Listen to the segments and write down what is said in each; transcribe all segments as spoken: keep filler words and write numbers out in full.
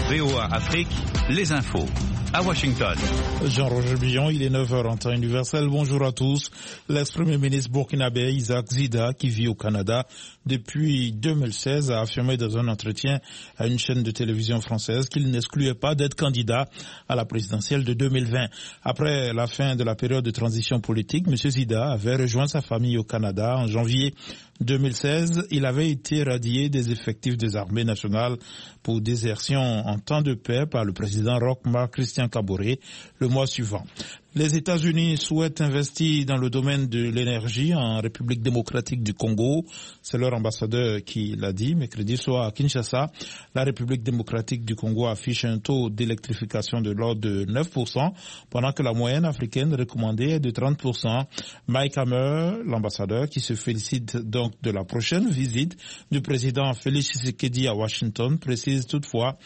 V O A Afrique, les infos. À Washington. Jean-Roger Billon, il est neuf heures en temps universel. Bonjour à tous. L'ex-premier ministre burkinabé Isaac Zida, qui vit au Canada depuis deux mille seize, a affirmé dans un entretien à une chaîne de télévision française qu'il n'excluait pas d'être candidat à la présidentielle de deux mille vingt. Après la fin de la période de transition politique, M. Zida avait rejoint sa famille au Canada en janvier deux mille seize. Il avait été radié des effectifs des armées nationales pour désertion en temps de paix par le président Roch Marc Christian Kaboré le mois suivant. Les États-Unis souhaitent investir dans le domaine de l'énergie en République démocratique du Congo. C'est leur ambassadeur qui l'a dit mercredi soir à Kinshasa. La République démocratique du Congo affiche un taux d'électrification de l'ordre de neuf pour cent, pendant que la moyenne africaine recommandée est de trente pour cent. Mike Hammer, l'ambassadeur, qui se félicite donc de la prochaine visite du président Félix Tshisekedi à Washington, précise toutefois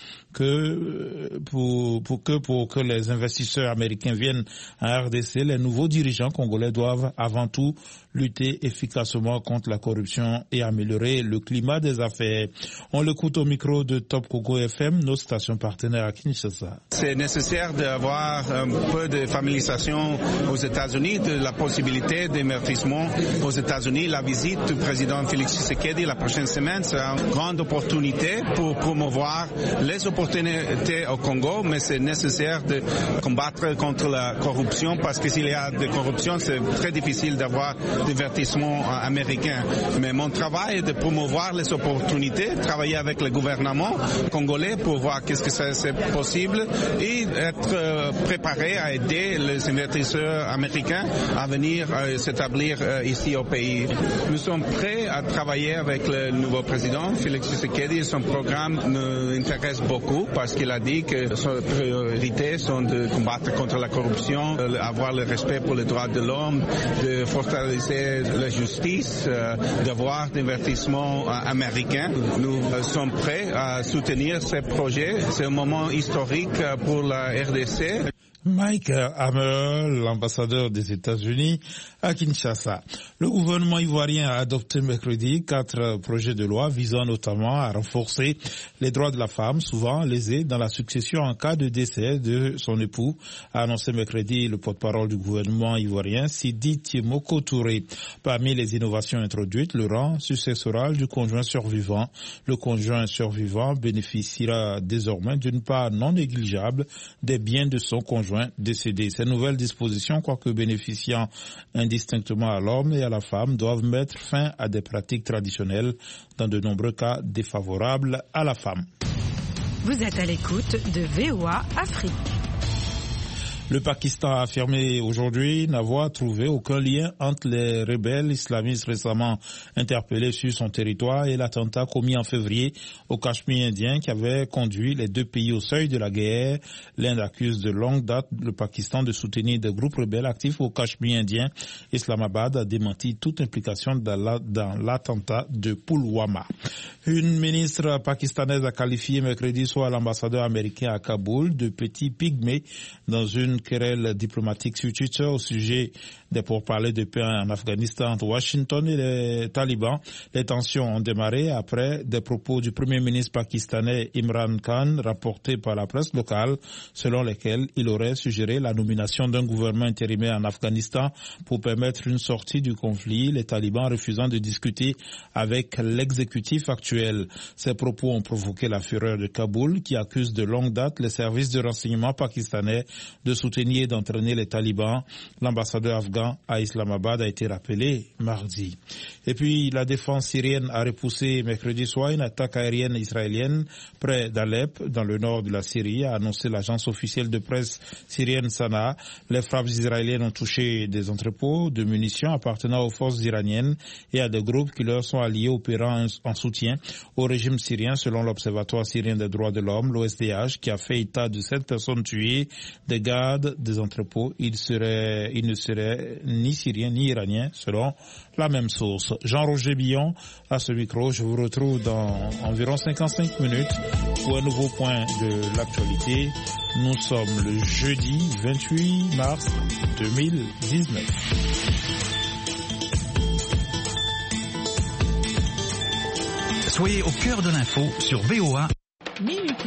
que pour, pour que pour que les investisseurs américains viennent en R D C, les nouveaux dirigeants congolais doivent avant tout lutter efficacement contre la corruption et améliorer le climat des affaires. On l'écoute au micro de Top Congo F M, notre station partenaire à Kinshasa. C'est nécessaire d'avoir un peu de familiarisation aux États-Unis de la possibilité d'investissement aux États-Unis. La visite du président Félix Tshisekedi la prochaine semaine sera une grande opportunité pour promouvoir les opportunités au Congo, mais c'est nécessaire de combattre contre la corruption parce que s'il y a de corruption, c'est très difficile d'avoir divertissement américain. Mais mon travail est de promouvoir les opportunités, travailler avec le gouvernement congolais pour voir qu'est-ce que c'est possible et être préparé à aider les investisseurs américains à venir s'établir ici au pays. Nous sommes prêts à travailler avec le nouveau président Félix Tshisekedi. Son programme nous intéresse beaucoup parce qu'il a dit que ses priorités sont de combattre contre la corruption, avoir le respect pour les droits de l'homme, de fortalecer la justice, euh, d'avoir d'investissement euh, américain. Nous euh, sommes prêts à soutenir ces projets. C'est un moment historique euh, pour la R D C. Mike Hammer, l'ambassadeur des États-Unis à Kinshasa. Le gouvernement ivoirien a adopté mercredi quatre projets de loi visant notamment à renforcer les droits de la femme, souvent lésés dans la succession en cas de décès de son époux, a annoncé mercredi le porte-parole du gouvernement ivoirien, Sidi Tiemoko Touré. Parmi les innovations introduites, le rang successoral du conjoint survivant. Le conjoint survivant bénéficiera désormais d'une part non négligeable des biens de son conjoint décédé. Ces nouvelles dispositions, quoique bénéficiant indistinctement à l'homme et à la femme, doivent mettre fin à des pratiques traditionnelles, dans de nombreux cas défavorables à la femme. Vous êtes à l'écoute de V O A Afrique. Le Pakistan a affirmé aujourd'hui n'avoir trouvé aucun lien entre les rebelles islamistes récemment interpellés sur son territoire et l'attentat commis en février au Cachemire indien qui avait conduit les deux pays au seuil de la guerre. L'Inde accuse de longue date le Pakistan de soutenir des groupes rebelles actifs au Cachemire indien. Islamabad a démenti toute implication dans l'attentat de Pulwama. Une ministre pakistanaise a qualifié mercredi soir l'ambassadeur américain à Kaboul de petit pygmée dans une querelle diplomatique sur Twitter au sujet des pourparlers de paix en Afghanistan entre Washington et les talibans. Les tensions ont démarré après des propos du premier ministre pakistanais Imran Khan rapportés par la presse locale, selon lesquels il aurait suggéré la nomination d'un gouvernement intérimaire en Afghanistan pour permettre une sortie du conflit, les talibans refusant de discuter avec l'exécutif actuel. Ces propos ont provoqué la fureur de Kaboul, qui accuse de longue date les services de renseignement pakistanais de soutenir et d'entraîner les talibans. L'ambassadeur afghan à Islamabad a été rappelé mardi. Et puis, la défense syrienne a repoussé mercredi soir une attaque aérienne israélienne près d'Alep, dans le nord de la Syrie, a annoncé l'agence officielle de presse syrienne Sana. Les frappes israéliennes ont touché des entrepôts de munitions appartenant aux forces iraniennes et à des groupes qui leur sont alliés opérant en soutien au régime syrien, selon l'Observatoire syrien des droits de l'homme, l'O S D H, qui a fait état de sept personnes tuées, des gardes des entrepôts. Il serait, il ne serait ni syrien ni iranien, selon la même source. Jean-Roger Billon, à ce micro, je vous retrouve dans environ cinquante-cinq minutes pour un nouveau point de l'actualité. Nous sommes le jeudi vingt-huit mars deux mille dix-neuf. Soyez au cœur de l'info sur V O A. Minute